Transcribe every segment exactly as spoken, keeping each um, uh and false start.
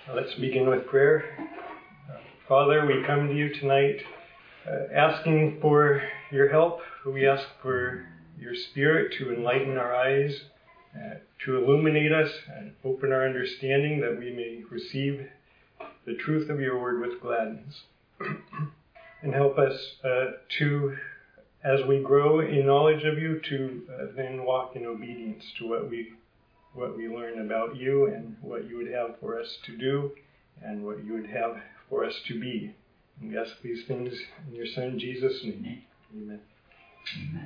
Let's begin with prayer. Uh, Father, we come to you tonight uh, asking for your help. We ask for your Spirit to enlighten our eyes, uh, to illuminate us and open our understanding that we may receive the truth of your word with gladness. And help us uh, to, as we grow in knowledge of you, to uh, then walk in obedience to what we what we learn about you and what you would have for us to do and what you would have for us to be. And we ask these things in your Son, Jesus' name. Amen. Amen.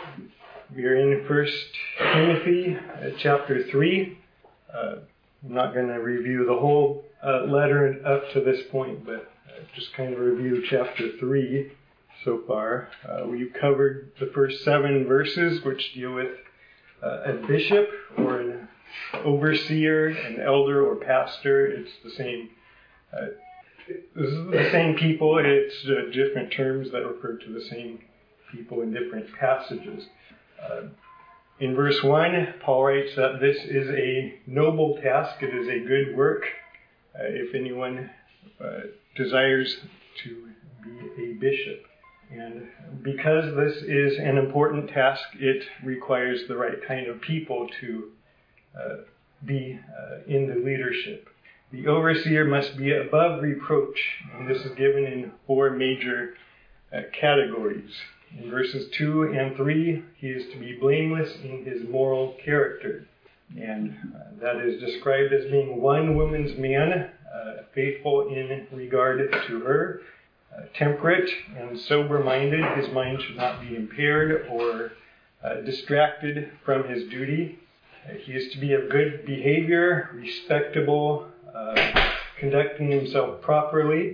We are in First Timothy uh, chapter three. Uh, I'm not going to review the whole uh, letter up to this point, but uh, just kind of review chapter three so far. Uh, we've covered the first seven verses, which deal with uh, a bishop or an overseer, an elder or pastor. It's the same. Uh, this is the same people. It's uh, different terms that refer to the same people in different passages. Uh, in verse one, Paul writes that this is a noble task. It is a good work. Uh, if anyone uh, desires to be a bishop. And because this is an important task, it requires the right kind of people to uh, be uh, in the leadership. The overseer must be above reproach, and this is given in four major uh, categories. In verses two and three, he is to be blameless in his moral character, and uh, that is described as being one woman's man, uh, faithful in regard to her, Uh, temperate and sober-minded. His mind should not be impaired or uh, distracted from his duty. Uh, he is to be of good behavior, respectable, uh, conducting himself properly.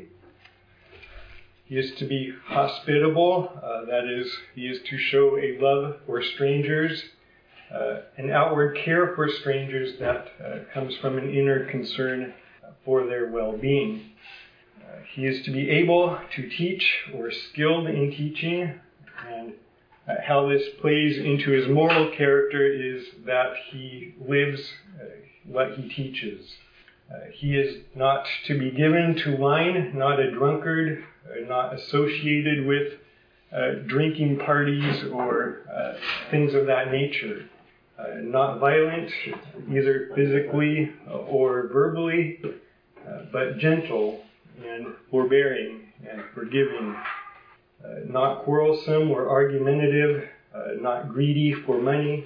He is to be hospitable. Uh, that is, he is to show a love for strangers, uh, an outward care for strangers that uh, comes from an inner concern for their well-being. Uh, he is to be able to teach or skilled in teaching, and uh, how this plays into his moral character is that he lives uh, what he teaches. Uh, he is not to be given to wine, not a drunkard, uh, not associated with uh, drinking parties or uh, things of that nature. Uh, not violent, either physically or verbally, uh, but gentle and forbearing and forgiving, uh, not quarrelsome or argumentative, uh, not greedy for money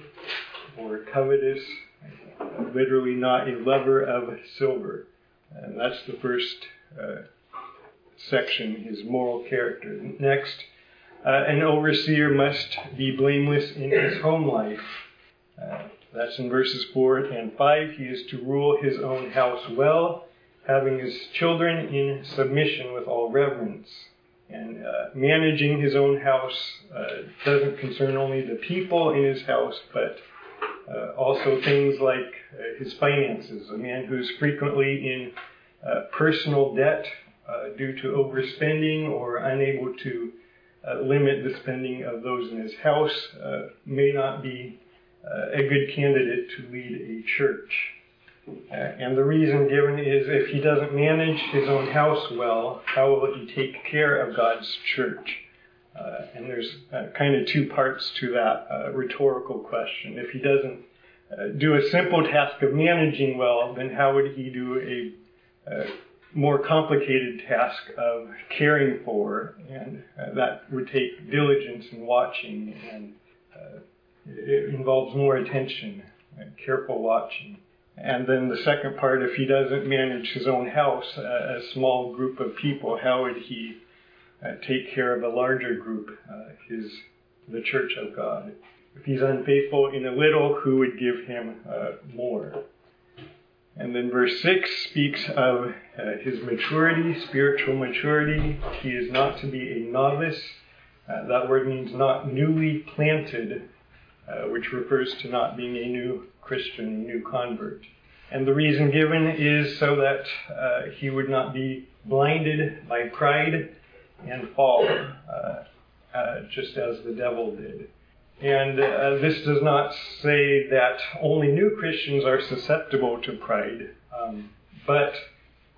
or covetous, uh, literally not a lover of silver. And that's the first uh, section, his moral character. Next, uh, an overseer must be blameless in his home life. Uh, that's in verses four and five. He is to rule his own house well, having his children in submission with all reverence. And uh, managing his own house uh, doesn't concern only the people in his house, but uh, also things like uh, his finances. A man who's frequently in uh, personal debt uh, due to overspending or unable to uh, limit the spending of those in his house uh, may not be uh, a good candidate to lead a church. Uh, and the reason given is if he doesn't manage his own house well, how will he take care of God's church? Uh, and there's uh, kind of two parts to that uh, rhetorical question. If he doesn't uh, do a simple task of managing well, then how would he do a uh, more complicated task of caring for? And uh, that would take diligence and watching, and uh, it involves more attention and careful watching. And then the second part, if he doesn't manage his own house, uh, a small group of people, how would he uh, take care of a larger group, uh, his the church of God? If he's unfaithful in a little, who would give him uh, more? And then verse six speaks of uh, his maturity, spiritual maturity. He is not to be a novice. Uh, that word means not newly planted, uh, which refers to not being a new Christian, a new convert. And the reason given is so that uh, he would not be blinded by pride and fall, uh, uh, just as the devil did. And uh, this does not say that only new Christians are susceptible to pride, um, but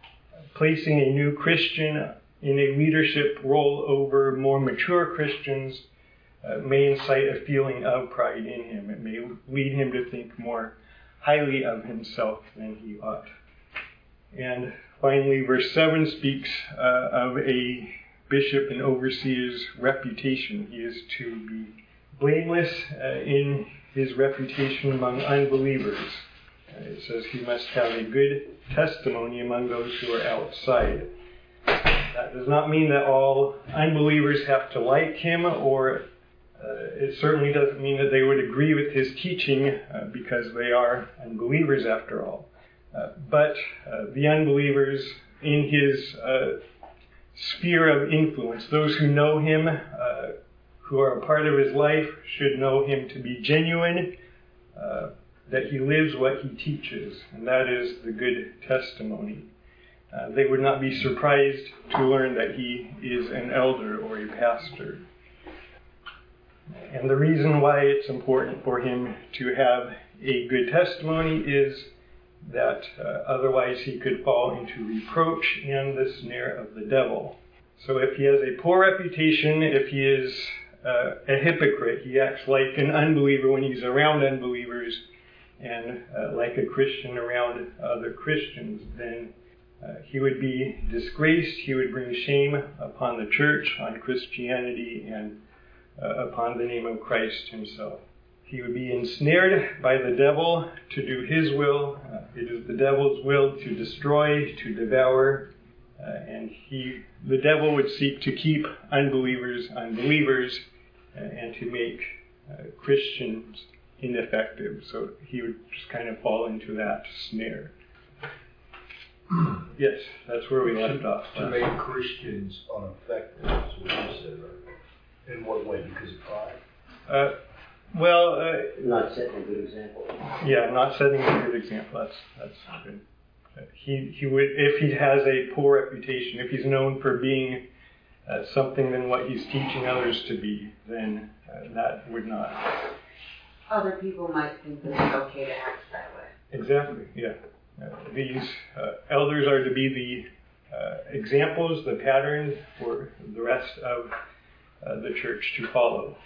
placing a new Christian in a leadership role over more mature Christians uh, may incite a feeling of pride in him. It may lead him to think more highly of himself than he ought. And finally, verse seven speaks uh, of a bishop and overseer's reputation. He is to be blameless uh, in his reputation among unbelievers. Uh, it says he must have a good testimony among those who are outside. That does not mean that all unbelievers have to like him, or uh, it certainly doesn't mean that they would agree with his teaching uh, because they are unbelievers after all. Uh, but uh, the unbelievers in his uh, sphere of influence, those who know him, uh, who are a part of his life, should know him to be genuine, uh, that he lives what he teaches, and that is the good testimony. Uh, they would not be surprised to learn that he is an elder or a pastor. And the reason why it's important for him to have a good testimony is that uh, otherwise he could fall into reproach and the snare of the devil. So if he has a poor reputation, if he is uh, a hypocrite, he acts like an unbeliever when he's around unbelievers and uh, like a Christian around other Christians, then uh, he would be disgraced, he would bring shame upon the church, on Christianity, and uh, upon the name of Christ himself. He would be ensnared by the devil to do his will. Uh, it is the devil's will to destroy, to devour, uh, and he, the devil would seek to keep unbelievers unbelievers uh, and to make uh, Christians ineffective. So he would just kind of fall into that snare. Yes, that's where we left off. To make Christians ineffective is what you said, right? In what way? Because of pride? Uh, well, uh, not setting a good example. Yeah, not setting a good example. That's that's good. Uh, he he would, if he has a poor reputation, if he's known for being uh, something than what he's teaching others to be, then uh, that would not. Other people might think that it's okay to act that way. Exactly. Yeah. Uh, these uh, elders are to be the uh, examples, the pattern for the rest of uh, the church to follow.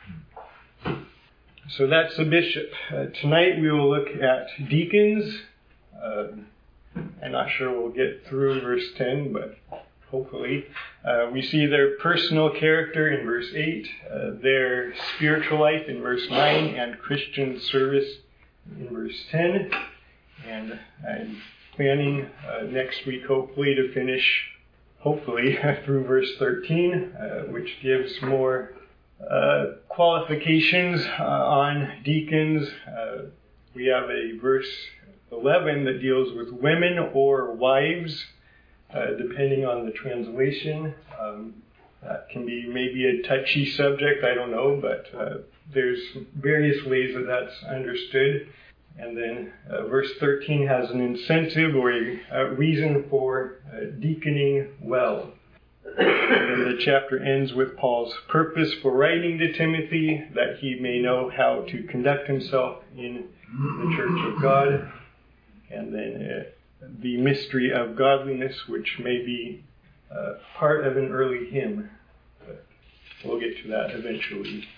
So that's the bishop. Uh, tonight we will look at deacons. Uh, I'm not sure we'll get through verse ten, but hopefully. Uh, we see their personal character in verse eight, uh, their spiritual life in verse nine, and Christian service in verse ten. And I'm planning uh, next week, hopefully, to finish, hopefully, through verse thirteen, uh, which gives more uh, qualifications uh, on deacons. Uh, we have a verse eleven that deals with women or wives, uh, depending on the translation. Um, that can be maybe a touchy subject, I don't know, but uh, there's various ways that that's understood. And then uh, verse thirteen has an incentive or a, a reason for uh, deaconing well. And then the chapter ends with Paul's purpose for writing to Timothy, that he may know how to conduct himself in the church of God. And then uh, the mystery of godliness, which may be uh, part of an early hymn. But we'll get to that eventually.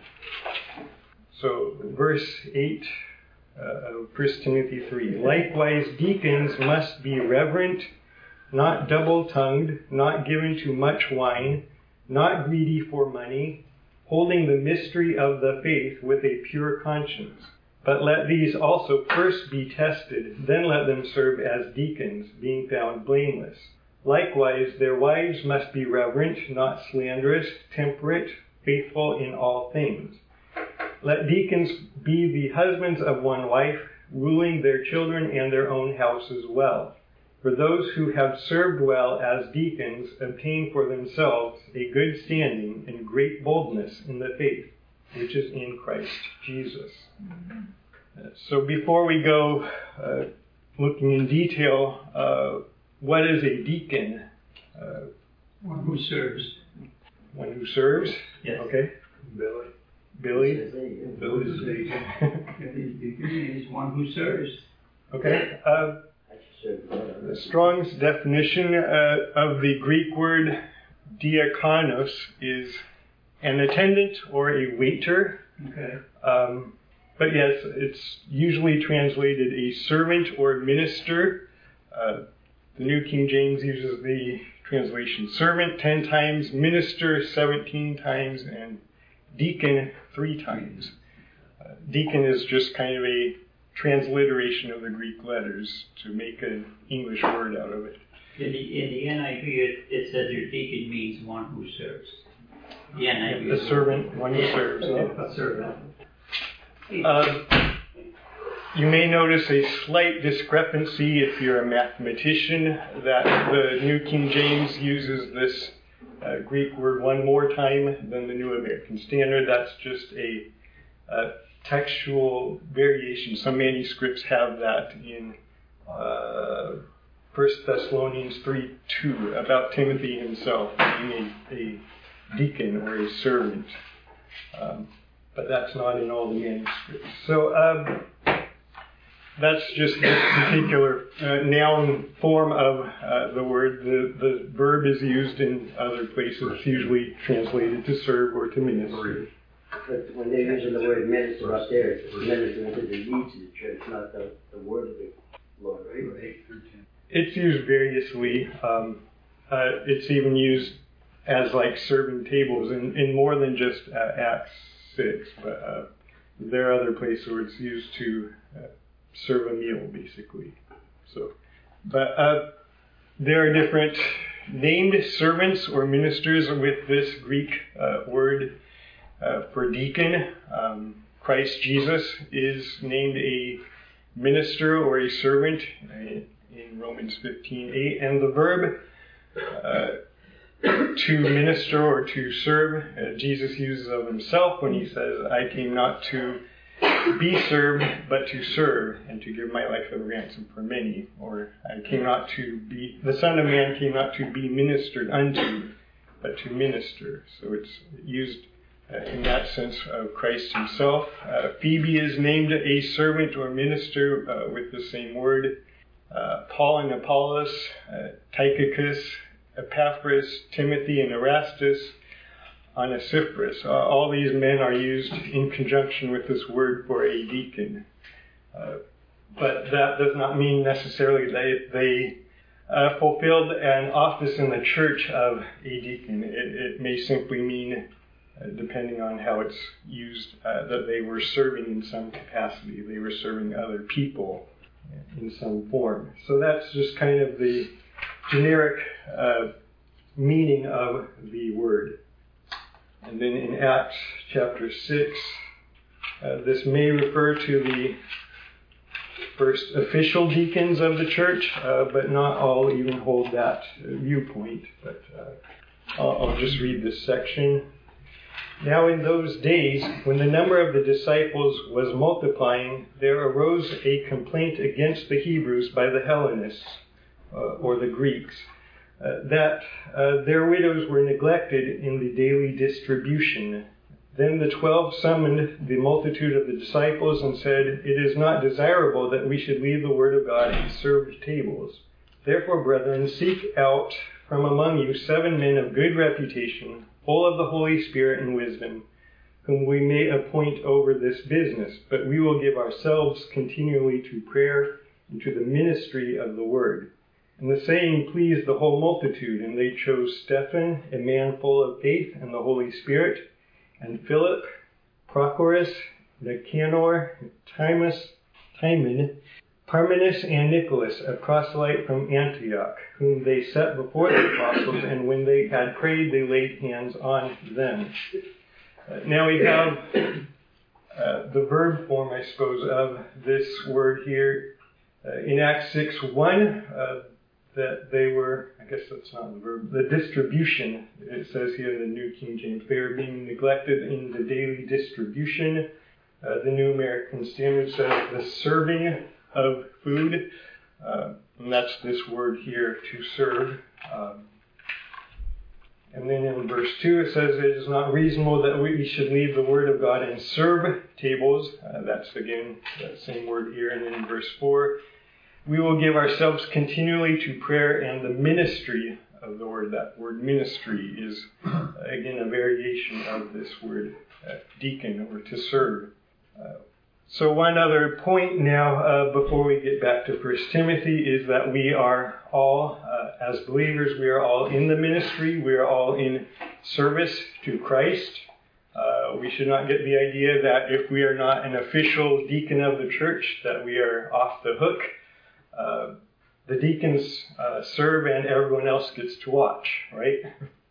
So verse eight. Uh, of First Timothy three. Likewise, deacons must be reverent, not double-tongued, not given to much wine, not greedy for money, holding the mystery of the faith with a pure conscience. But let these also first be tested, then let them serve as deacons, being found blameless. Likewise, their wives must be reverent, not slanderous, temperate, faithful in all things. Let deacons be the husbands of one wife, ruling their children and their own houses well. For those who have served well as deacons obtain for themselves a good standing and great boldness in the faith, which is in Christ Jesus. Mm-hmm. Uh, so before we go uh, looking in detail, uh, what is a deacon? Uh, one who serves. One who serves? Yes. Okay. Billy. Billy? Billy's a deacon. Deacon is one who serves. Okay. Uh, The Strong's definition uh, of the Greek word diakonos is an attendant or a waiter. Okay. Um, but yes, it's usually translated a servant or minister. Uh, the New King James uses the translation servant ten times, minister seventeen times, and deacon three times. Uh, deacon is just kind of a transliteration of the Greek letters to make an English word out of it. In the, in the N I V, it, it says your deacon means one who serves. The N I V. A servant, one who serves. A servant. Uh, you may notice a slight discrepancy if you're a mathematician that the New King James uses this uh, Greek word one more time than the New American Standard. That's just a uh, textual variation. Some manuscripts have that in uh, First Thessalonians three two about Timothy himself being a, a deacon or a servant. Um, but that's not in all the manuscripts. So um, that's just this particular uh, noun form of uh, the word. The, the verb is used in other places. It's usually translated to serve or to minister. But when they're using the word minister up there, it's ministering to the needs of the church, not the, the word of the Lord, right? It's used variously. Um, uh, it's even used as like serving tables in, in more than just uh, Acts six, but uh, there are other places where it's used to uh, serve a meal, basically. So, but uh, there are different named servants or ministers with this Greek uh, word uh, for deacon. Um, Christ Jesus is named a minister or a servant in Romans fifteen eight, and the verb uh, to minister or to serve, uh, Jesus uses of himself when he says, I came not to be served, but to serve, and to give my life a ransom for many. Or I came not to be, the Son of Man came not to be ministered unto, but to minister. So it's used uh, in that sense of Christ himself. Uh, Phoebe is named a servant or minister uh, with the same word. Uh, Paul and Apollos, uh, Tychicus, Epaphras, Timothy, and Erastus, Onesiphorus. Uh, all these men are used in conjunction with this word for a deacon. Uh, but that does not mean necessarily they, they uh, fulfilled an office in the church of a deacon. It, it may simply mean, uh, depending on how it's used, uh, that they were serving in some capacity. They were serving other people in some form. So that's just kind of the generic uh, meaning of the word. And then in Acts chapter six, uh, this may refer to the first official deacons of the church, uh, but not all even hold that uh, viewpoint. But uh, I'll, I'll just read this section. Now in those days, when the number of the disciples was multiplying, there arose a complaint against the Hebrews by the Hellenists, uh, or the Greeks, uh, that uh, their widows were neglected in the daily distribution. Then the twelve summoned the multitude of the disciples and said, It is not desirable that we should leave the word of God and serve tables. Therefore, brethren, seek out from among you seven men of good reputation, full of the Holy Spirit and wisdom, whom we may appoint over this business. But we will give ourselves continually to prayer and to the ministry of the word. And the saying pleased the whole multitude, and they chose Stephen, a man full of faith and the Holy Spirit, and Philip, Prochorus, Nicanor, Timus, Timon, Parmenas, and Nicholas, a proselyte from Antioch, whom they set before the apostles, and when they had prayed, they laid hands on them. Uh, now we have uh, the verb form, I suppose, of this word here. Uh, in Acts six one, uh, that they were, I guess that's not the verb, the distribution, it says here in the New King James, they were being neglected in the daily distribution. Uh, the New American Standard says the serving of food, uh, and that's this word here, to serve. Um, and then in verse two it says, It is not reasonable that we should leave the word of God and serve tables. Uh, that's again that same word here. And then in verse four, we will give ourselves continually to prayer and the ministry of the word. That word ministry is, uh, again, a variation of this word uh, deacon, or to serve. Uh, so one other point now, uh, before we get back to First Timothy, is that we are all, uh, as believers, we are all in the ministry. We are all in service to Christ. Uh, we should not get the idea that if we are not an official deacon of the church, that we are off the hook. Uh, the deacons uh, serve and everyone else gets to watch, right?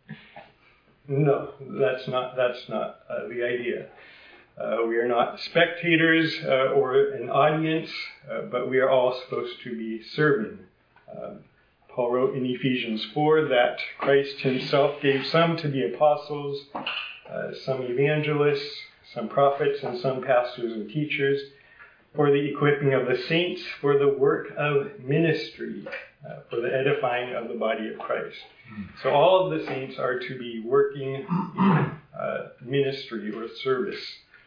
No, that's not that's not uh, the idea. Uh, we are not spectators uh, or an audience, uh, but we are all supposed to be serving. Uh, Paul wrote in Ephesians four that Christ himself gave some to be apostles, uh, some evangelists, some prophets, and some pastors and teachers, for the equipping of the saints, for the work of ministry, uh, for the edifying of the body of Christ. So all of the saints are to be working in uh, ministry or service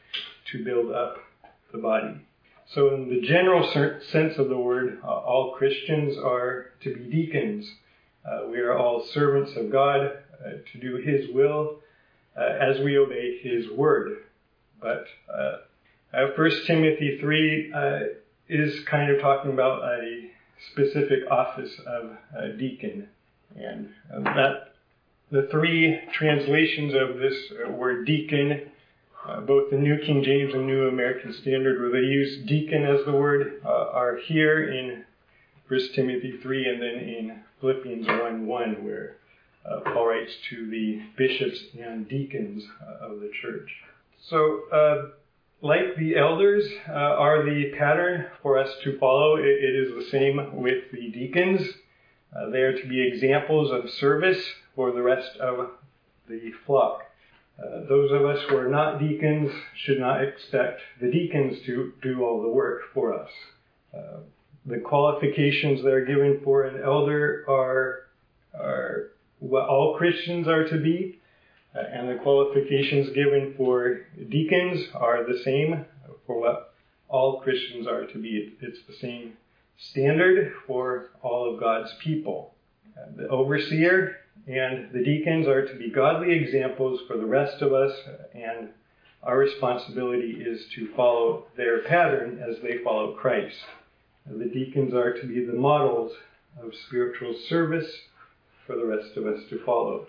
to build up the body. So in the general sense of the word, uh, all Christians are to be deacons. Uh, we are all servants of God uh, to do His will uh, as we obey His word. But uh, uh, First Timothy three uh, is kind of talking about a specific office of a deacon. And uh, that the three translations of this uh, word deacon, Uh, both the New King James and New American Standard, where they use deacon as the word, uh, are here in First Timothy three and then in Philippians one one, where uh, Paul writes to the bishops and deacons uh, of the church. So, uh, like the elders uh, are the pattern for us to follow, it, it is the same with the deacons. Uh, they are to be examples of service for the rest of the flock. Uh, those of us who are not deacons should not expect the deacons to do all the work for us. Uh, the qualifications that are given for an elder are, are what all Christians are to be, uh, and the qualifications given for deacons are the same for what all Christians are to be. It's the same standard for all of God's people. Uh, the overseer and the deacons are to be godly examples for the rest of us, and our responsibility is to follow their pattern as they follow Christ. The deacons are to be the models of spiritual service for the rest of us to follow.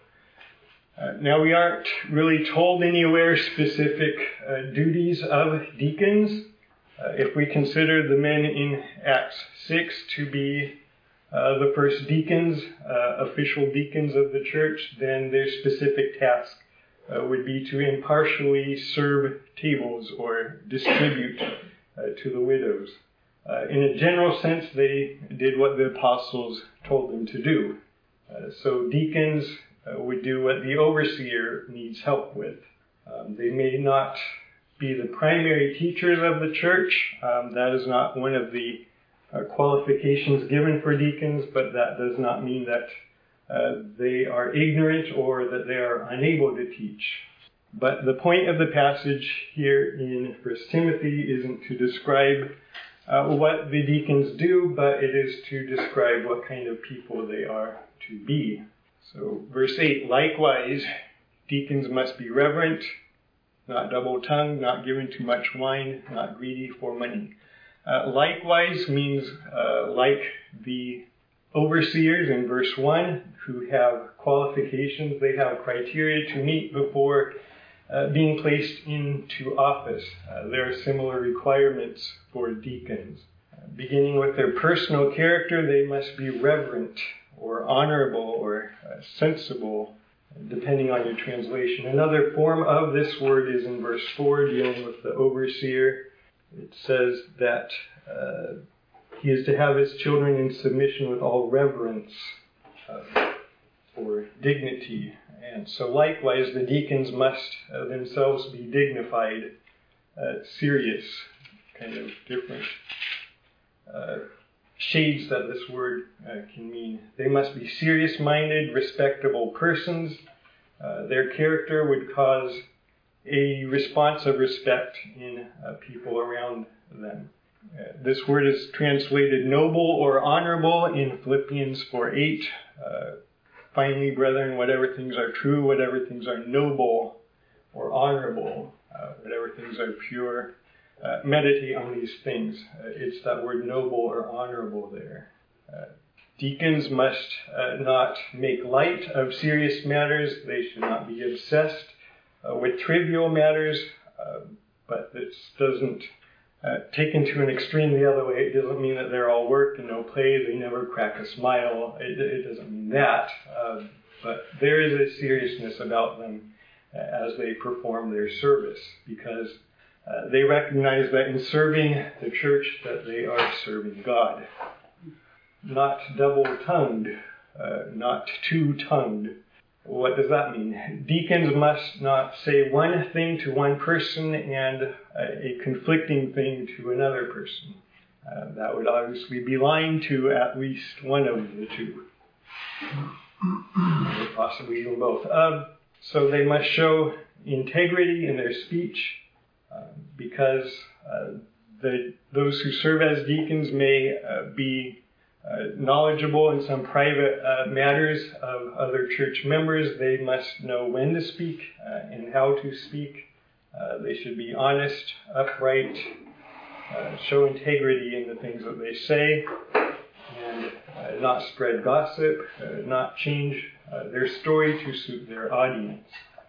Uh, now, we aren't really told anywhere specific uh, duties of deacons. Uh, if we consider the men in Acts six to be Uh, the first deacons, uh, official deacons of the church, then their specific task uh, would be to impartially serve tables or distribute uh, to the widows. Uh, in a general sense, they did what the apostles told them to do. Uh, so deacons uh, would do what the overseer needs help with. Um, they may not be the primary teachers of the church. Um, that is not one of the Uh, qualifications given for deacons, but that does not mean that uh, they are ignorant or that they are unable to teach. But the point of the passage here in First Timothy isn't to describe uh, what the deacons do, but it is to describe what kind of people they are to be. So verse eight, likewise, deacons must be reverent, not double-tongued, not given to much wine, not greedy for money. Uh, likewise means uh, like the overseers in verse one, who have qualifications, they have criteria to meet before uh, being placed into office. Uh, there are similar requirements for deacons. Uh, beginning with their personal character, they must be reverent or honorable or uh, sensible, depending on your translation. Another form of this word is in verse four, dealing with the overseer. It says that uh, he is to have his children in submission with all reverence uh, or dignity. And so likewise, the deacons must uh, themselves be dignified, uh, serious, kind of different uh, shades that this word uh, can mean. They must be serious-minded, respectable persons. Uh, their character would cause a response of respect in uh, people around them. Uh, this word is translated noble or honorable in Philippians four eight. Uh, Finally, brethren, whatever things are true, whatever things are noble or honorable, uh, whatever things are pure, uh, meditate on these things. Uh, it's that word noble or honorable there. Uh, deacons must uh, not make light of serious matters. They should not be obsessed uh, with trivial matters, uh, but this doesn't uh, taken to an extreme the other way. It doesn't mean that they're all work and no play. They never crack a smile. It, it doesn't mean that. Uh, but there is a seriousness about them uh, as they perform their service, because uh, they recognize that in serving the church that they are serving God. Not double-tongued, uh, not two-tongued. What does that mean? Deacons must not say one thing to one person and a, a conflicting thing to another person. Uh, that would obviously be lying to at least one of the two, or possibly even both. Uh, so they must show integrity in their speech, uh, because uh, the, those who serve as deacons may uh, be Uh, knowledgeable in some private uh, matters of other church members. They must know when to speak uh, and how to speak. Uh, they should be honest, upright, uh, show integrity in the things that they say, and uh, not spread gossip, uh, not change uh, their story to suit their audience.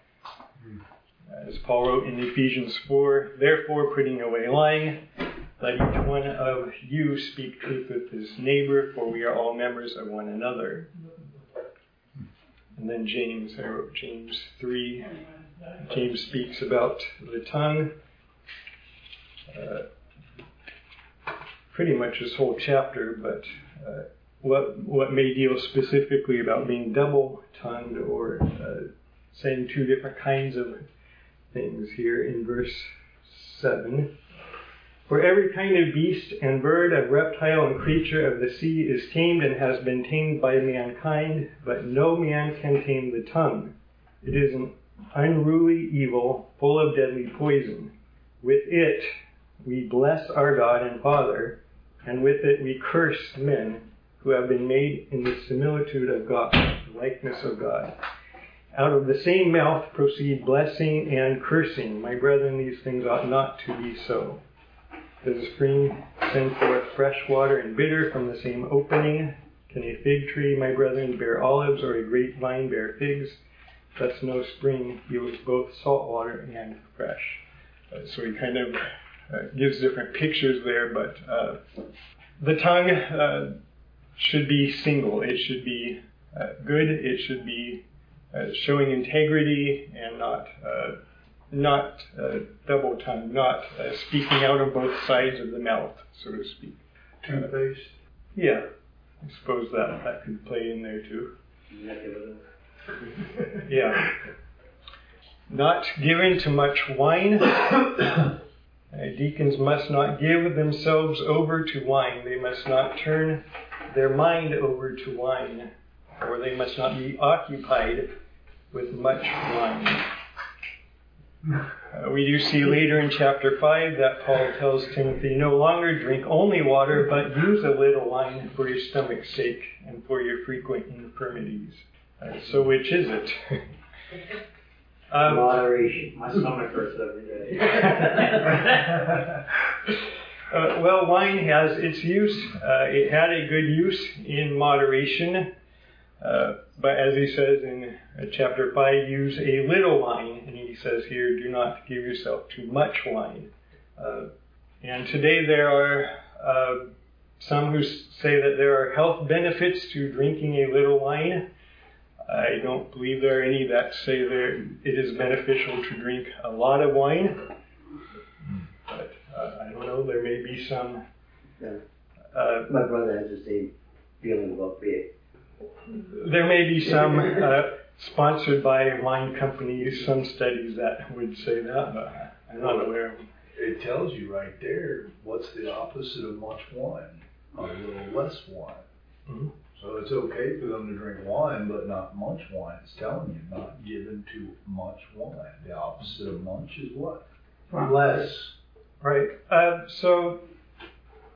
As Paul wrote in Ephesians four, therefore, putting away lying, let each one of you speak truth with his neighbor, for we are all members of one another. And then James, I wrote James three. James speaks about the tongue. Uh, pretty much this whole chapter, but uh, what what may deal specifically about being double-tongued or uh, saying two different kinds of things here in verse seven. For every kind of beast and bird, of reptile and creature of the sea is tamed and has been tamed by mankind, but no man can tame the tongue. It is an unruly evil, full of deadly poison. With it we bless our God and Father, and with it we curse men who have been made in the similitude of God, the likeness of God. Out of the same mouth proceed blessing and cursing. My brethren, these things ought not to be so. Does a spring send forth fresh water and bitter from the same opening? Can a fig tree, my brethren, bear olives, or a grapevine bear figs? Thus no spring yields both salt water and fresh. Uh, so he kind of uh, gives different pictures there, but uh, the tongue uh, should be single. It should be uh, good. It should be uh, showing integrity and not uh, not uh, double-tongued, not uh, speaking out of both sides of the mouth, so to speak. Two-faced? Uh, yeah, I suppose that, that could play in there too. Yeah. Not given to much wine. Uh, deacons must not give themselves over to wine. They must not turn their mind over to wine, or they must not be occupied with much wine. Uh, we do see later in chapter five that Paul tells Timothy, no longer drink only water, but use a little wine for your stomach's sake and for your frequent infirmities. Uh, so which is it? um, Moderation. My stomach hurts every day. uh, well, wine has its use. Uh, it had a good use in moderation. Uh, but as he says in uh, chapter five, use a little wine. And he says here, do not give yourself too much wine. Uh, and today there are uh, some who say that there are health benefits to drinking a little wine. I don't believe there are any that say there it is beneficial to drink a lot of wine. But uh, I don't know, there may be some... Yeah. Uh, My brother has the same feeling about beer. There may be some uh, sponsored by wine companies, some studies that would say that, but I'm not aware of them. It tells you right there what's the opposite of much wine. A little less wine. Mm-hmm. So it's okay for them to drink wine, but not much wine. It's telling you not given to much wine. The opposite of much is what? Wow. Less. Right. Uh, so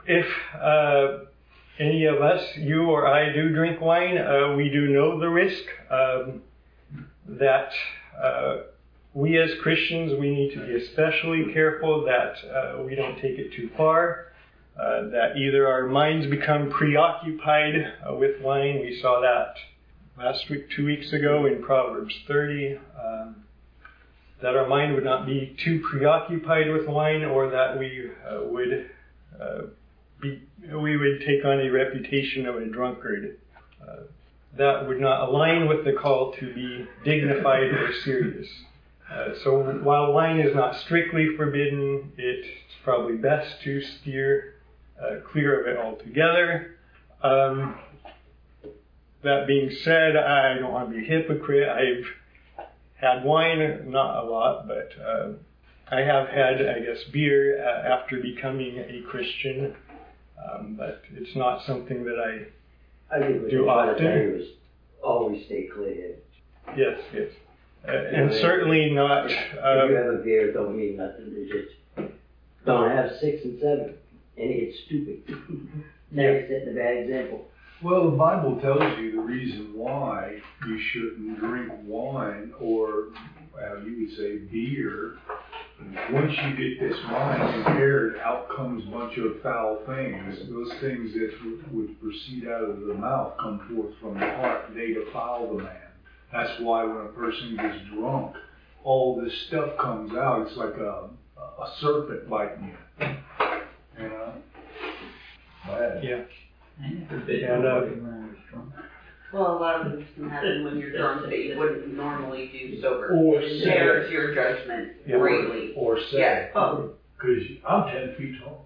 if uh, any of us, you or I, do drink wine, uh, we do know the risk um, that uh, we as Christians, we need to be especially careful that uh, we don't take it too far, uh, that either our minds become preoccupied uh, with wine. We saw that last week, two weeks ago in Proverbs thirty, um, that our mind would not be too preoccupied with wine, or that we uh, would uh, be, we would take on a reputation of a drunkard. Uh, that would not align with the call to be dignified or serious. Uh, so while wine is not strictly forbidden, it's probably best to steer uh, clear of it altogether. Um, that being said, I don't want to be a hypocrite. I've had wine, not a lot, but uh, I have had, I guess, beer uh, after becoming a Christian. Um, but it's not something that I I think what do they try to often. tell you is always stay clear. Yes, yes. Uh, and certainly not... If Uh, you have a beer, it don't mean nothing. It's just don't have six and seven, and it's stupid. Now Yeah. you're setting a bad example. Well, the Bible tells you the reason why you shouldn't drink wine, or how you would say beer. Once you get this mind impaired, out comes a bunch of foul things. Those things that would, would proceed out of the mouth come forth from the heart. They defile the man. That's why when a person gets drunk, all this stuff comes out. It's like a, a serpent biting you. You know? Bad. yeah. I never bit And, uh, nobody when I was drunk. Well, a lot of things can happen when you're drunk that you wouldn't normally do sober. Or It say- shares your judgment Yeah. greatly. Or say, Yeah. Oh. because I'm ten feet tall.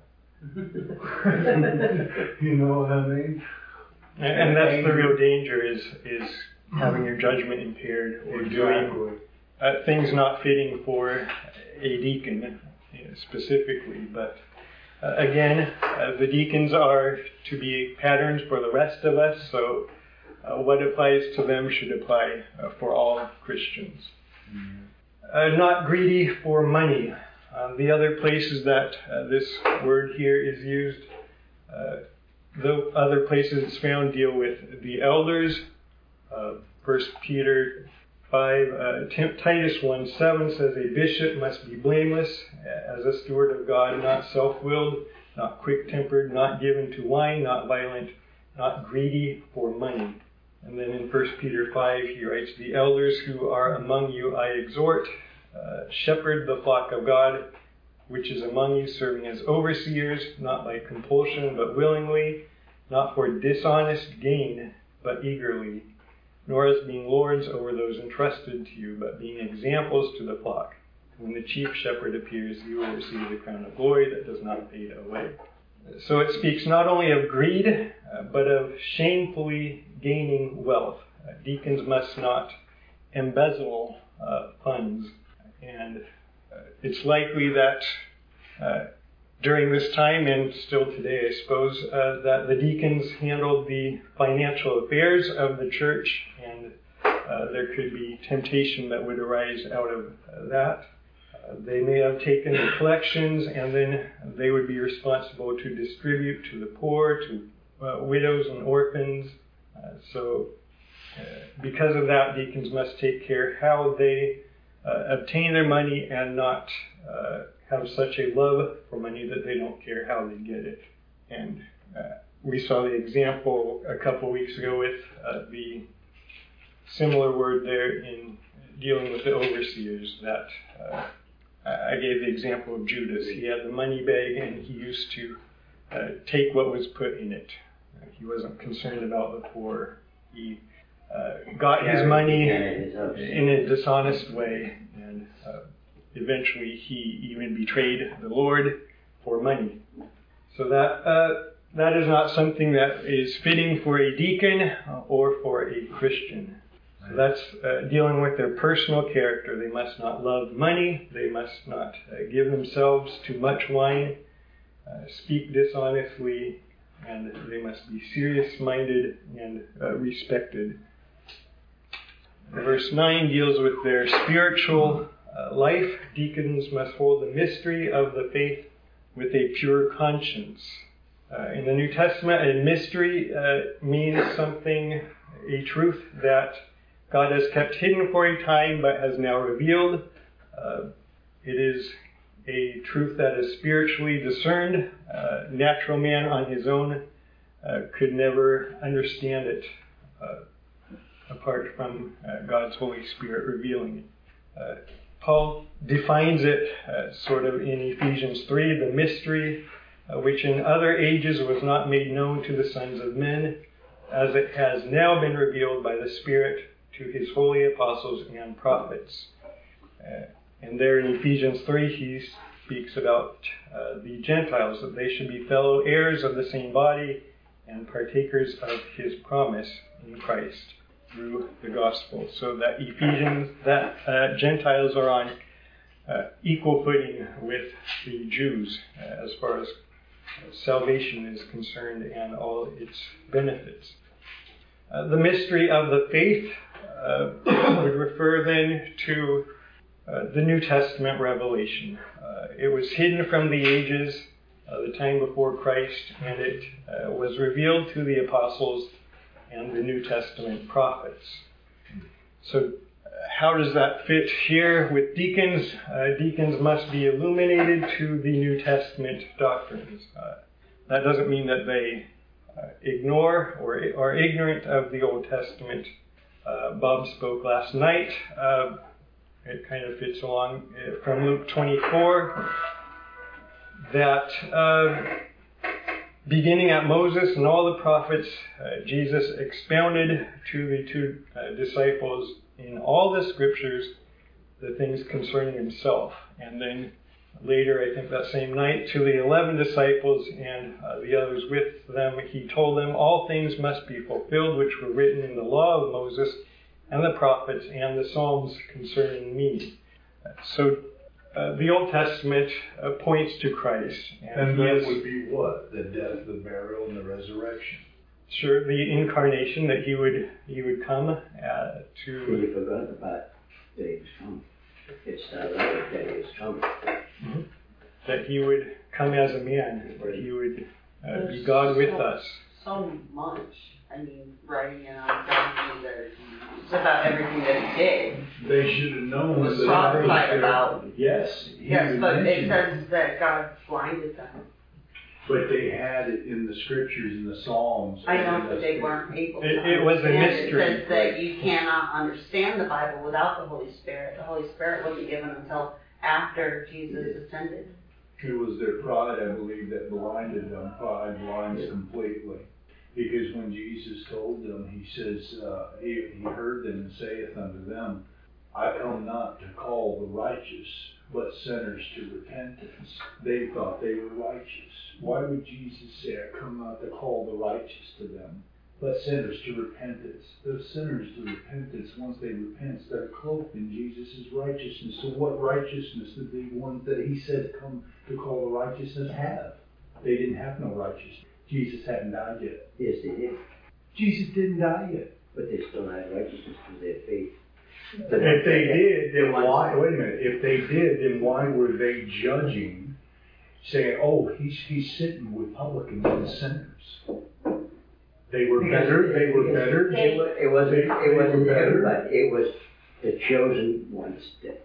You know what I mean? And, and that's the real danger, is is having your judgment impaired, or doing uh, things not fitting for a deacon, you know, specifically. But uh, again, uh, the deacons are to be patterns for the rest of us, so uh, what applies to them should apply uh, for all Christians. Uh, not greedy for money. Uh, the other places that uh, this word here is used, uh, the other places it's found deal with the elders. Uh, First Peter five, uh, Titus one seven says a bishop must be blameless as a steward of God, not self-willed, not quick-tempered, not given to wine, not violent, not greedy for money. And then in First Peter five, he writes, the elders who are among you I exhort, uh, shepherd the flock of God, which is among you, serving as overseers, not by compulsion, but willingly, not for dishonest gain, but eagerly, nor as being lords over those entrusted to you, but being examples to the flock. When the chief shepherd appears, you will receive the crown of glory that does not fade away. So it speaks not only of greed, uh, but of shamefully gaining wealth. Uh, deacons must not embezzle uh, funds. And uh, it's likely that uh, during this time, and still today, I suppose, uh, that the deacons handled the financial affairs of the church, and uh, there could be temptation that would arise out of uh, that. Uh, they may have taken the collections, and then they would be responsible to distribute to the poor, to uh, widows and orphans. Uh, so uh, because of that, deacons must take care how they uh, obtain their money and not uh, have such a love for money that they don't care how they get it. And uh, we saw the example a couple weeks ago with uh, the similar word there in dealing with the overseers, that uh, I gave the example of Judas. He had the money bag and he used to uh, take what was put in it. Uh, he wasn't concerned about the poor. He uh, got his money in a dishonest way, and uh, eventually he even betrayed the Lord for money. So that uh, that is not something that is fitting for a deacon or for a Christian. So that's uh, dealing with their personal character. They must not love money. They must not uh, give themselves to much wine, uh, speak dishonestly, and they must be serious-minded and uh, respected. Verse nine deals with their spiritual uh, life. Deacons must hold the mystery of the faith with a pure conscience. Uh, in the New Testament, a mystery uh, means something, a truth that God has kept hidden for a time but has now revealed. Uh, it is a truth that is spiritually discerned. Uh, natural man on his own uh, could never understand it uh, apart from uh, God's Holy Spirit revealing it. Uh, Paul defines it uh, sort of in Ephesians three, the mystery uh, which in other ages was not made known to the sons of men, as it has now been revealed by the Spirit to his holy apostles and prophets. Uh, and there in Ephesians three, he speaks about uh, the Gentiles, that they should be fellow heirs of the same body and partakers of his promise in Christ through the gospel. So that Ephesians, that uh, Gentiles are on uh, equal footing with the Jews uh, as far as salvation is concerned and all its benefits. Uh, the mystery of the faith uh, would refer then to uh, the New Testament revelation. Uh, it was hidden from the ages, uh, the time before Christ, and it uh, was revealed to the apostles and the New Testament prophets. So uh, how does that fit here with deacons? Uh, deacons must be illuminated to the New Testament doctrines. Uh, that doesn't mean that they uh, ignore or are ignorant of the Old Testament. Uh, Bob spoke last night. Uh, it kind of fits along uh, from Luke twenty-four that uh, beginning at Moses and all the prophets, uh, Jesus expounded to the two uh, disciples in all the scriptures the things concerning himself. And then later, I think that same night, to the eleven disciples and uh, the others with them, he told them all things must be fulfilled which were written in the law of Moses and the prophets and the Psalms concerning me. So uh, the Old Testament uh, points to Christ. And, and that is, would be what? The death, the burial, and the resurrection. Sure, the incarnation, that he would he would come uh, So to... you forgot about that he was coming. It started out that he was coming. Mhm. That he would come as a man, that he would uh, be God with us. So much. I mean, writing it on donkey, there's about everything that he did. They should have known. It was that prophesied they- about. Yes. he Yes, but it mentioned says that God blinded them. But they had it in the scriptures, in the Psalms. I and know, the- but they weren't able to It- it was a understand. mystery. It says that you cannot understand the Bible without the Holy Spirit. The Holy Spirit wasn't given until after Jesus ascended. It was their pride, I believe, that blinded them. Pride blinds completely. Because when Jesus told them, he says, uh, he, he heard them and saith unto them, I come not to call the righteous, but sinners to repentance. They thought they were righteous. Why would Jesus say, I come not to call the righteous to them, but sinners to repentance? Those sinners to repentance, once they repent, they're cloaked in Jesus' righteousness. So what righteousness did the ones that he said come to call the righteousness have? They didn't have no righteousness. Jesus hadn't died yet. Yes, they did. Jesus didn't die yet. But they still had righteousness through their faith. If they did, then why, wait a minute, if they did, then why were they judging, saying, oh, he's, he's sitting with publicans and sinners? They were better, they were better. It wa- it wasn't, They- it they wasn't were better. everybody. It was the chosen ones, that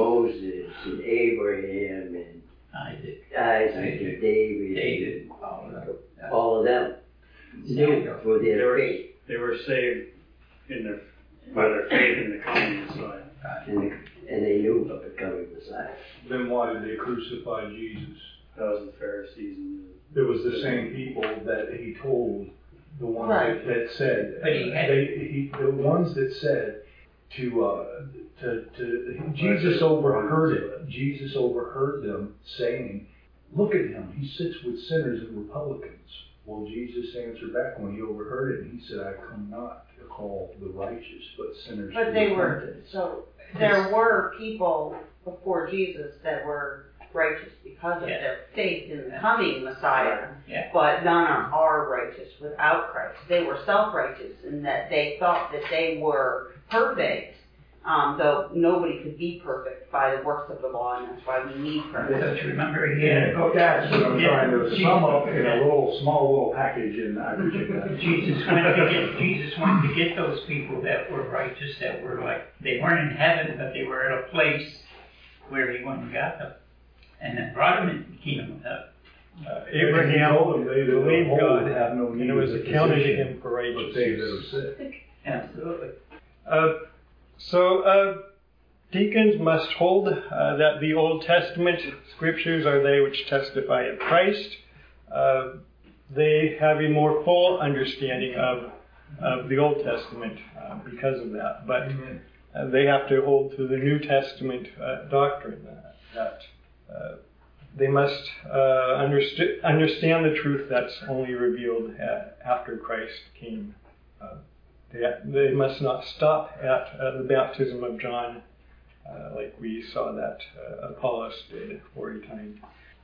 Moses and Abraham and Isaac, Isaac Isaac, and David. David, all of them. All of them. Samuel. For They their were, faith. they were saved in their, by their faith in the coming Messiah. And, and they knew about the coming Messiah. Then why did they crucify Jesus? That was the Pharisees and It was the same people that he told, the ones Right. that, that said, But he had- they, he, the ones that said to, uh, to, to, Jesus overheard it. Jesus overheard them saying, look at him, he sits with sinners and Republicans. Well, Jesus answered back when he overheard it, and he said, I come not to call the righteous, but sinners to But they were, repentance. so there were people before Jesus that were righteous because of Yeah. their faith in the coming Messiah. Yeah. But none are righteous without Christ. They were self-righteous in that they thought that they were perfect Um, though nobody could be perfect by the works of the law, and that's why we need Christ. Don't you remember he had Oh, that's what I'm Yeah, trying to Jesus- sum up in a little, small little package, and I appreciate that. Jesus went to get Jesus went to get those people that were righteous, that were like they weren't in heaven, but they were at a place where he went and got them, and then brought them into the kingdom of heaven. Uh, He Abraham told them they that are believed whole God, have no need and it was of accounted to physician, him for but they that are righteousness. sick. Absolutely. Uh, so, uh, deacons must hold uh, that the Old Testament scriptures are they which testify of Christ. Uh, they have a more full understanding of, of the Old Testament uh, because of that. But uh, they have to hold to the New Testament uh, doctrine uh, that uh, they must uh, underst- understand the truth that's only revealed at, after Christ came. Uh, they, they must not stop at uh, the baptism of John, uh, like we saw that uh, Apollos did for a time.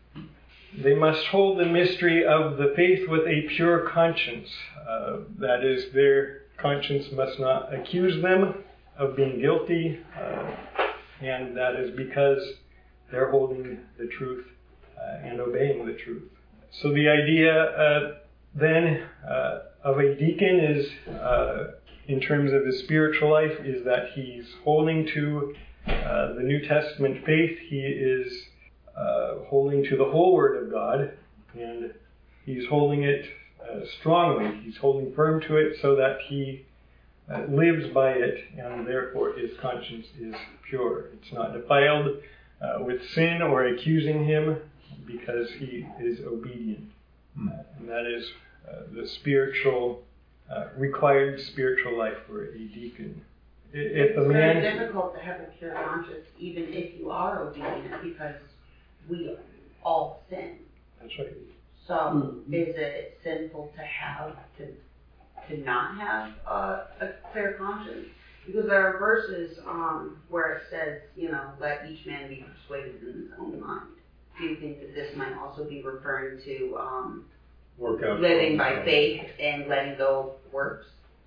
They must hold the mystery of the faith with a pure conscience. Uh, that is, their conscience must not accuse them of being guilty, uh, and that is because they're holding the truth uh, and obeying the truth. So the idea uh, then uh, of a deacon is, uh, in terms of his spiritual life, is that he's holding to uh, the New Testament faith. He is uh, holding to the whole Word of God, and he's holding it uh, strongly. He's holding firm to it so that he uh, lives by it, and therefore his conscience is pure. It's not defiled uh, with sin or accusing him, because he is obedient. Mm. Uh, and that is uh, the spiritual, uh, required spiritual life for a deacon. If It's a very man, difficult to have a pure conscience, even if you are obedient, because we all sin. that's right. So, Mhm. is it sinful to have, to to not have uh, a clear conscience? Because there are verses um, where it says, you know, let each man be persuaded in his own mind. Do you think that this might also be referring to um, Work out. living by faith and letting go of works?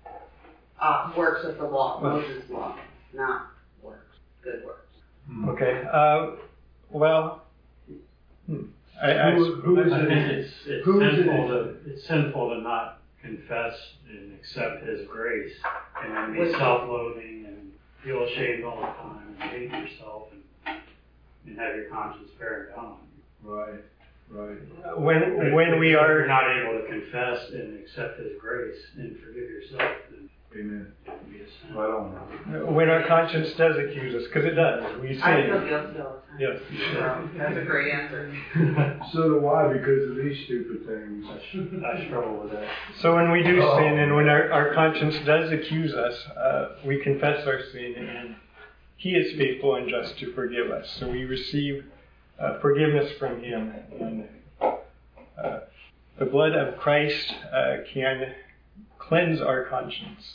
Uh, works of the law, Moses' law, not works, good works. Okay. Uh, well, hmm. I, I, Who- who is I it? think it's, it's Who is it? sinful to, it's sinful to not confess and accept His grace, and then be Wait. self-loathing and feel ashamed all the time and hate yourself and, and have your conscience bearing down on you. Right, right. when when we If are you're not able to confess and accept His grace and forgive yourself, then Amen. it can be a sin. Right on. when our conscience does accuse us, because it does, we I feel sin. guilty all the time. Yes. So, that's a great answer. So do I, because of these stupid things. I struggle with that. So when we do Oh. sin, and when our, our conscience does accuse us, uh, we confess our sin, and He is faithful and just to forgive us. So we receive uh, forgiveness from Him, and uh, the blood of Christ uh, can cleanse our conscience.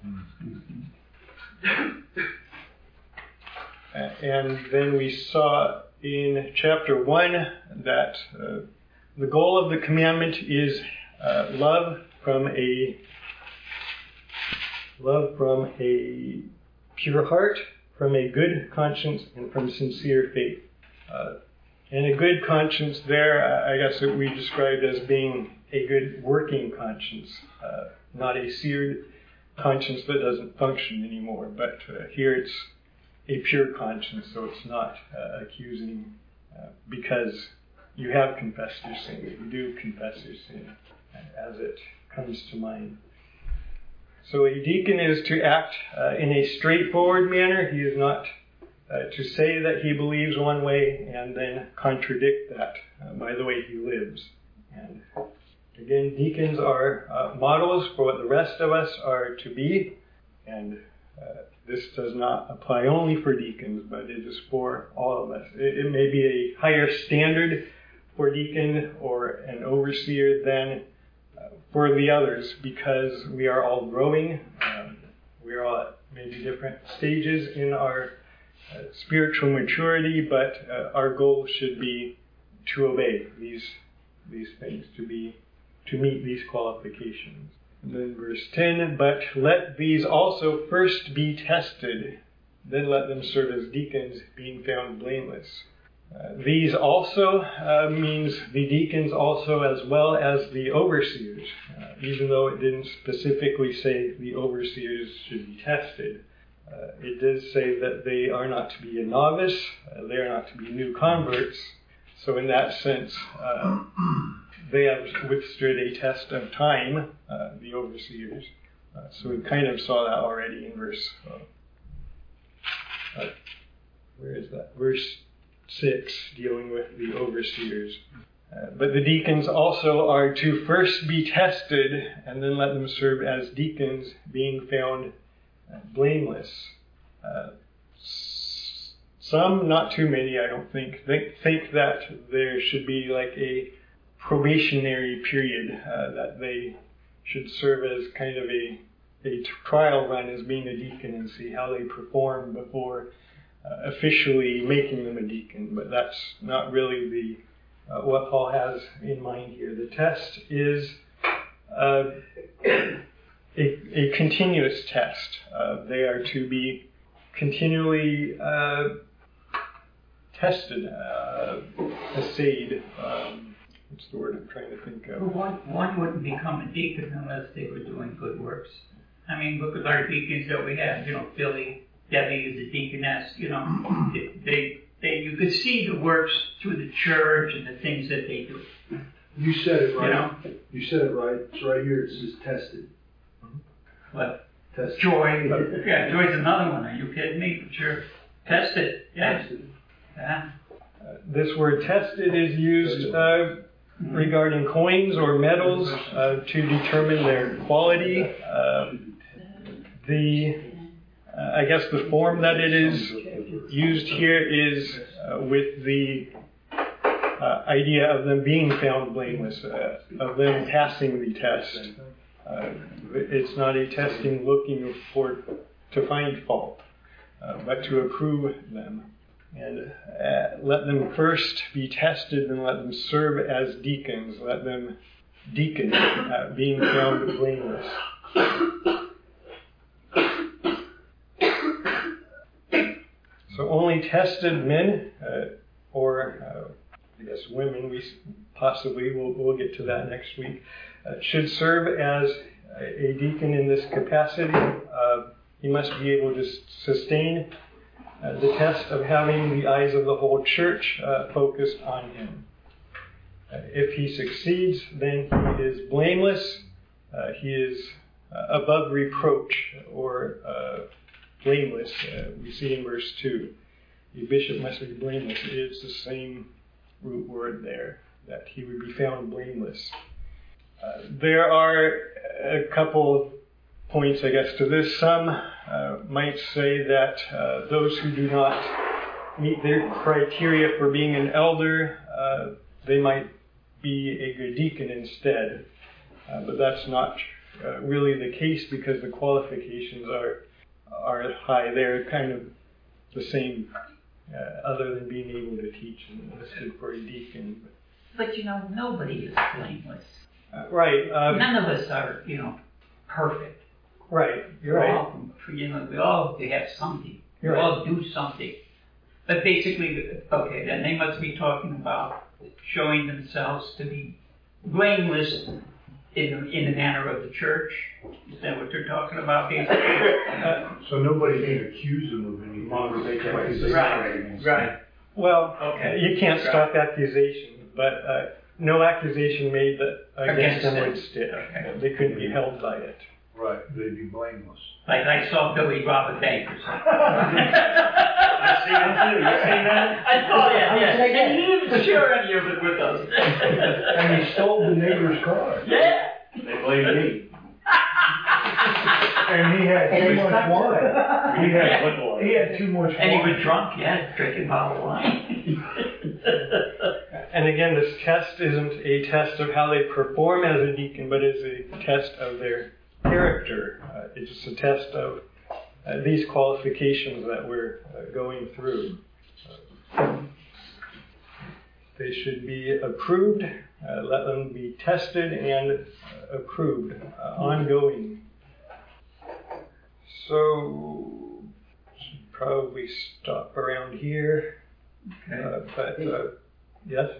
Uh, and then we saw in chapter one that uh, the goal of the commandment is uh, love from a love from a pure heart, from a good conscience, and from sincere faith. Uh, and a good conscience there, I guess that we described as being a good working conscience, uh, not a seared conscience that doesn't function anymore. But uh, here it's a pure conscience, so it's not uh, accusing uh, because you have confessed your sin. You do confess your sin as it comes to mind. So a deacon is to act uh, in a straightforward manner. He is not uh, to say that he believes one way and then contradict that uh, by the way he lives. And again, deacons are uh, models for what the rest of us are to be. And uh, this does not apply only for deacons, but it is for all of us. It, it may be a higher standard for a deacon or an overseer than for the others, because we are all growing. Um, we are all at maybe different stages in our uh, spiritual maturity, but uh, our goal should be to obey these these things, to be to meet these qualifications. And then verse ten, but let these also first be tested, then let them serve as deacons, being found blameless. Uh, these also uh, means the deacons also as well as the overseers, uh, even though it didn't specifically say the overseers should be tested. Uh, it does say that they are not to be a novice, uh, they are not to be new converts. So in that sense, uh, they have withstood a test of time, uh, the overseers. Uh, so we kind of saw that already in verse, uh, uh, where is that? Verse six, dealing with the overseers. Uh, but the deacons also are to first be tested and then let them serve as deacons, being found uh, blameless. Uh, s- some, not too many, I don't think, think, think that there should be like a probationary period, uh, that they should serve as kind of a, a trial run as being a deacon and see how they perform before uh, officially making them a deacon. But that's not really the uh, what Paul has in mind here. The test is uh, a, a continuous test. Uh, they are to be continually uh, tested, uh, assayed. Um, what's the word I'm trying to think of? Well, one, one wouldn't become a deacon unless they were doing good works. I mean, look at our deacons that we have. You know, Billy, Debbie is a deaconess. You know, they, they, you could see the works through the church and the things that they do. You said it right. You know? You said it right. It's right here. It says tested. But Tested. Joy, yeah, Joy's another one. Are you kidding me? But you're tested. Yeah. Tested. Yeah. Uh, this word tested is used uh, regarding coins or metals uh, to determine their quality. Uh, the uh, I guess the form that it is used here is uh, with the uh, idea of them being found blameless, uh, of them passing the test. Uh, it's not a testing looking for to find fault, uh, but to approve them. And uh, let them first be tested and let them serve as deacons. Let them deacon, uh, being found blameless. So only tested men, uh, or uh, I guess women, we possibly, we'll, we'll get to that next week, uh, should serve as a deacon in this capacity. Uh, he must be able to sustain Uh, the test of having the eyes of the whole church uh, focused on him. Uh, if he succeeds, then he is blameless. Uh, he is uh, above reproach or uh, blameless. Uh, we see in verse two. The bishop must be blameless. It's the same root word there, that he would be found blameless. Uh, there are a couple points, I guess, to this. Some uh, might say that uh, those who do not meet their criteria for being an elder, uh, they might be a good deacon instead. Uh, but that's not uh, really the case, because the qualifications are are high. They're kind of the same, uh, other than being able to teach and listed for a deacon. But you know, nobody is blameless. Uh, right. Um, None of us are, you know, perfect. Right, you're We're right. all, you know, we all have something. You're we right. all do something. But basically, okay, then they must be talking about showing themselves to be blameless in the, in the manner of the church. Is that what they're talking about, basically? Uh, So nobody can accuse them of anything. Longer they can accuse Right, right. Well, Okay. you can't stop accusations, but uh, no accusation made that against Against them them. would stick. Okay. They couldn't be held by it. Right. They'd be blameless. Like I saw Billy rob a bank or something. I've seen it too. You've seen that? I saw that, I yeah. was like that. And he didn't share any of it with us. And he stole the neighbor's car. Yeah. They blame me. And he had And too it's much not- wine. He had liquor. He had too much wine. And he was drunk, yeah, drinking bottled wine. And again, this test isn't a test of how they perform as a deacon, but it's a test of their character. Uh, it's just a test of uh, these qualifications that we're uh, going through. Uh, they should be approved, uh, let them be tested and uh, approved, uh, ongoing. So, probably stop around here. Okay. Uh, but, uh, yes?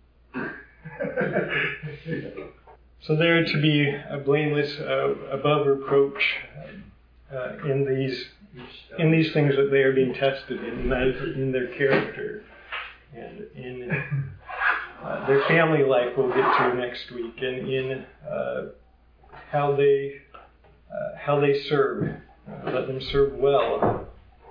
So they're to be uh, blameless, uh, above reproach uh, in these in these things that they are being tested in, that is in their character and in uh, their family life. We'll get to next week, and in uh, how they uh, how they serve. Uh, let them serve well.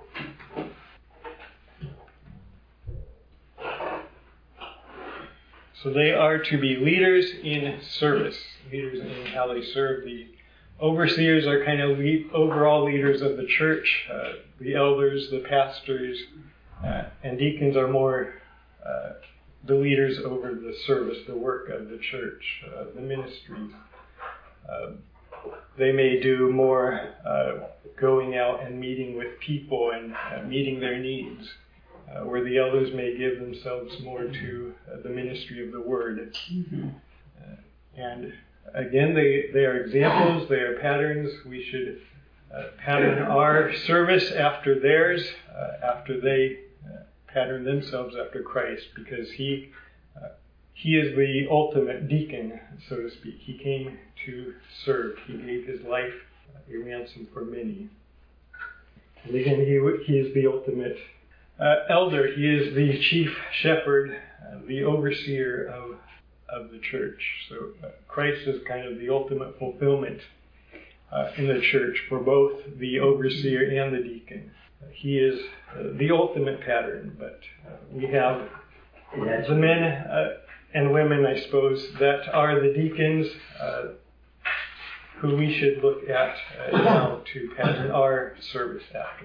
So they are to be leaders in service, leaders in how they serve. The overseers are kind of lead, overall leaders of the church. Uh, the elders, the pastors, uh, and deacons are more uh, the leaders over the service, the work of the church, uh, the ministries. Uh, they may do more uh, going out and meeting with people and uh, meeting their needs. Uh, where the elders may give themselves more to uh, the ministry of the word. Mm-hmm. Uh, and again, they, they are examples, they are patterns. We should uh, pattern our service after theirs, uh, after they uh, pattern themselves after Christ, because he, uh, he is the ultimate deacon, so to speak. He came to serve. He gave his life a ransom for many. And again, he, he is the ultimate Uh, elder. He is the chief shepherd, uh, the overseer of of the church. So uh, Christ is kind of the ultimate fulfillment uh, in the church for both the overseer and the deacon. Uh, he is uh, the ultimate pattern, but uh, we have the men uh, and women, I suppose, that are the deacons uh, who we should look at uh, now to pattern our service after.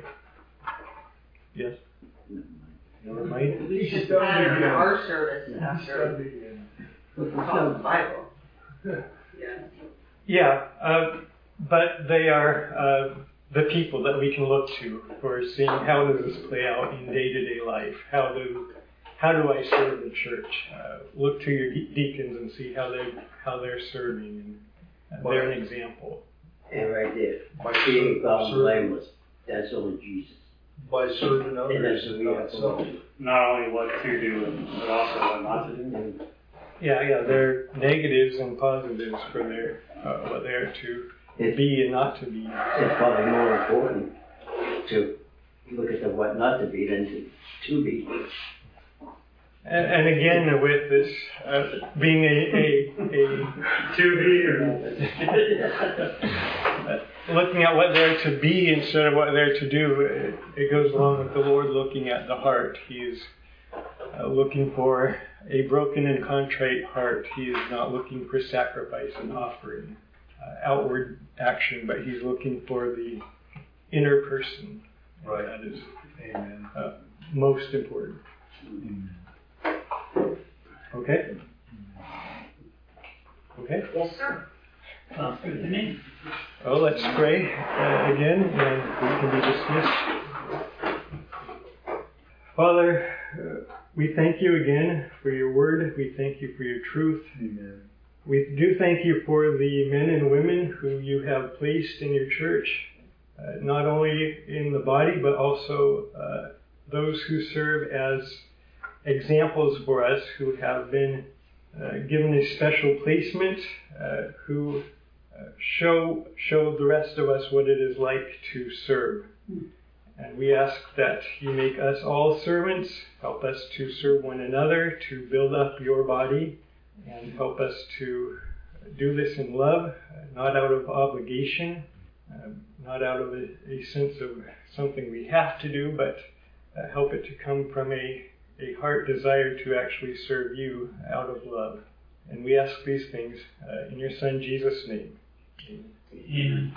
Yes? Never mind. We should pattern our service after the Bible. Yeah. Yeah, uh, but they are uh, the people that we can look to for seeing how does this play out in day-to-day life. How do how do I serve the church? Uh, look to your de- deacons and see how they how they're serving, and uh, they're an example. And right there, being found blameless. That's only Jesus. By serving others And that's and what we not have to self. do. Not only what to do, but also what not to do. Yeah, yeah, they're negatives and positives for their uh, what they're to It's, be and not to be. it's probably more important to look at the what not to be than to, to be. And, and again, with this uh, being a a, a To be or uh, looking at what they're to be instead of what they're to do, it, it goes along with the Lord looking at the heart. He is uh, looking for a broken and contrite heart. He is not looking for sacrifice and offering, uh, outward action, but he's looking for the inner person. Right. That is Amen. uh, most important. Amen. Okay? Okay? Yes, sir. Sounds good to me. Well, let's pray uh, again, and we can be dismissed. Father, uh, we thank you again for your word. We thank you for your truth. Amen. We do thank you for the men and women who you have placed in your church, uh, not only in the body, but also uh, those who serve as examples for us, who have been uh, given a special placement, uh, who uh, show show the rest of us what it is like to serve. And we ask that you make us all servants, help us to serve one another, to build up your body, and help us to do this in love, not out of obligation, uh, not out of a, a sense of something we have to do, but uh, help it to come from a, a heart desire to actually serve you out of love. And we ask these things uh, in your Son Jesus' name. Amen. Amen.